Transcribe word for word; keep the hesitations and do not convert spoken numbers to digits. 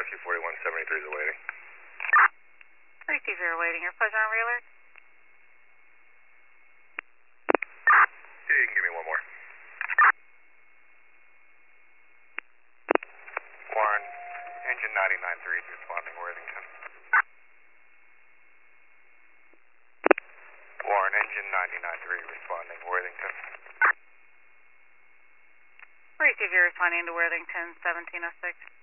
Rescue forty-one seventy-three is awaiting. Receiver awaiting your pleasure on re-alert. Yeah, you can give me one more. Warren, engine ninety-nine three is responding Worthington. Warren, engine ninety-nine three responding Worthington. Receiver responding to Worthington seventeen oh six.